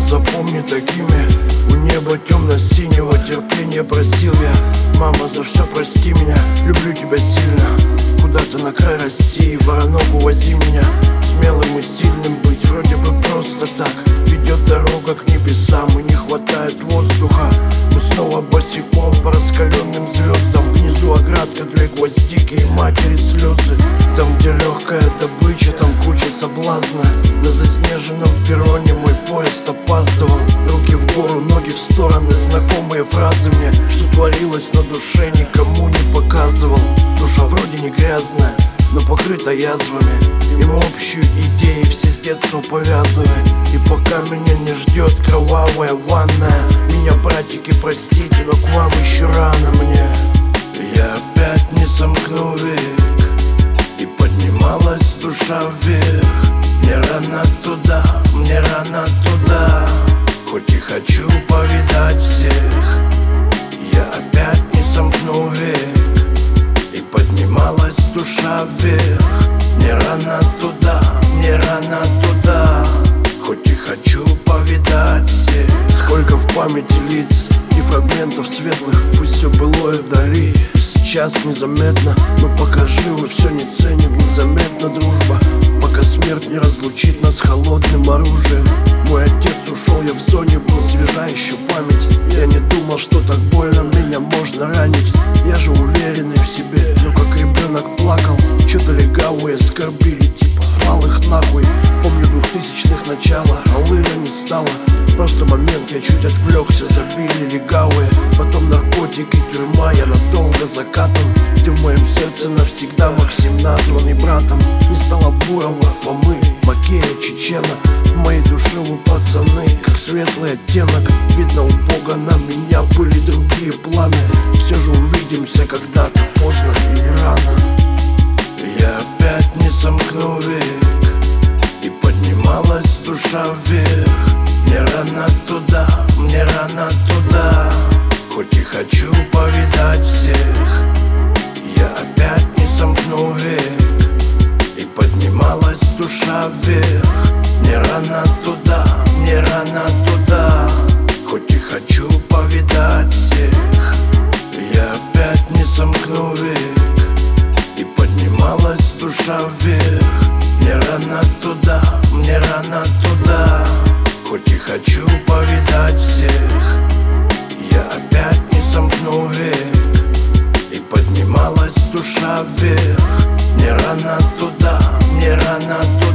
запомни такими. У неба темно-синего терпения просил я. Мама, за все прости меня, люблю тебя сильно. Куда-то на край России, Воронок, увози меня. Смелым и сильным быть вроде бы просто так. Ведет дорога к небесам и не хватает воздуха. Мы снова босиком по раскаленным звездам. Внизу оградка, две гвоздики и матери слезы. Там, где легкая добыча, там куча соблазна. На заснеженном перроне мой поезд опаздывал. Руки в гору, ноги в стороны, знакомые фразы мне. Что творилось на душе, никому не показывал. Душа вроде не грязная, но покрыта язвами. И мы общую идею все с детства повязаны. И пока меня не ждет кровавая ванная, меня, братики, простите, но к вам еще рано мне. Я опять не сомкну век, и поднималась душа вверх. Мне рано туда, мне рано туда, хоть и хочу повидать всех. Я опять не сомкну век, и поднималась душа вверх. Мне рано туда, мне рано туда, хоть и хочу повидать всех. Сколько в памяти лиц и фрагментов светлых, пусть все былое вдали. Сейчас незаметно, но пока живы, все не ценим. Незаметно дружба, пока смерть не разлучит нас холодным оружием. Мой отец ушел, я в зоне был, свежа еще память. Я не думал, что так больно меня можно ранить. Я же уверенный в себе, но как ребенок плакал. Что-то легавые скорбили, типа слал их нахуй. Помню 2000-х начало, а лыра не стало. Просто момент, я чуть отвлекся, забили легавые. Потом наркотики, тюрьма, я надолго закатан. Ты в моем сердце навсегда, Максим, названный братом. Не стало Бурова, Фомы, Макея, Чечена. В моей душе вы пацаны, как светлый оттенок. Видно, у Бога на меня были другие планы. Все же увидимся когда-то, поздно или рано. Я опять не сомкну век, и поднималась душа вверх. Мне рано туда, мне рано туда, хоть и хочу повидать всех. Я опять не сомкну век, и поднималась душа вверх. Мне рано туда, мне рано туда, хоть и хочу повидать всех. Я опять не сомкну век, и поднималась душа вверх. Мне рано туда, мне рано туда, хоть и хочу повидать всех. Я опять не сомкну век, и поднималась душа вверх. Мне рано туда, мне рано туда,